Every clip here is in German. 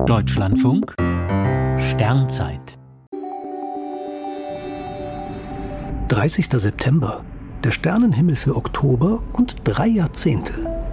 Deutschlandfunk Sternzeit 30. September, der Sternenhimmel für Oktober und 3 Jahrzehnte.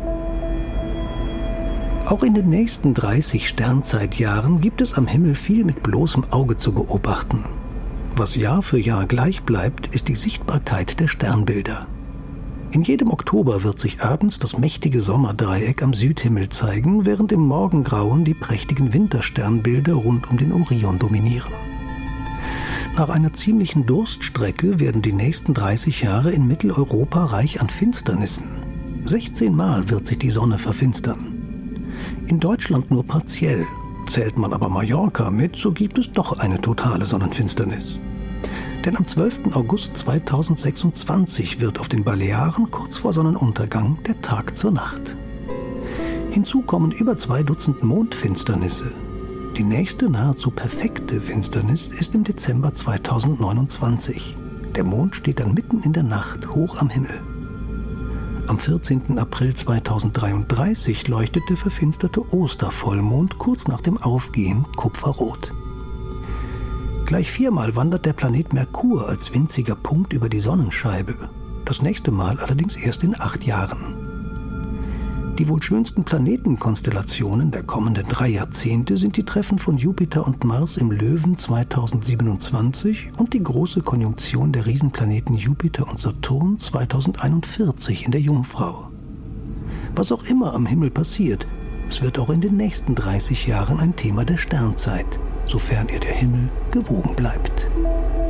Auch in den nächsten 30 Sternzeitjahren gibt es am Himmel viel mit bloßem Auge zu beobachten. Was Jahr für Jahr gleich bleibt, ist die Sichtbarkeit der Sternbilder. In jedem Oktober wird sich abends das mächtige Sommerdreieck am Südhimmel zeigen, während im Morgengrauen die prächtigen Wintersternbilder rund um den Orion dominieren. Nach einer ziemlichen Durststrecke werden die nächsten 30 Jahre in Mitteleuropa reich an Finsternissen. 16 Mal wird sich die Sonne verfinstern. In Deutschland nur partiell. Zählt man aber Mallorca mit, so gibt es doch eine totale Sonnenfinsternis. Denn am 12. August 2026 wird auf den Balearen kurz vor Sonnenuntergang der Tag zur Nacht. Hinzu kommen über 2 Dutzend Mondfinsternisse. Die nächste nahezu perfekte Finsternis ist im Dezember 2029. Der Mond steht dann mitten in der Nacht hoch am Himmel. Am 14. April 2033 leuchtet der verfinsterte Ostervollmond kurz nach dem Aufgehen kupferrot. Gleich 4-mal wandert der Planet Merkur als winziger Punkt über die Sonnenscheibe. Das nächste Mal allerdings erst in 8 Jahren. Die wohl schönsten Planetenkonstellationen der kommenden 3 Jahrzehnte sind die Treffen von Jupiter und Mars im Löwen 2027 und die große Konjunktion der Riesenplaneten Jupiter und Saturn 2041 in der Jungfrau. Was auch immer am Himmel passiert, es wird auch in den nächsten 30 Jahren ein Thema der Sternzeit, sofern ihr der Himmel gewogen bleibt.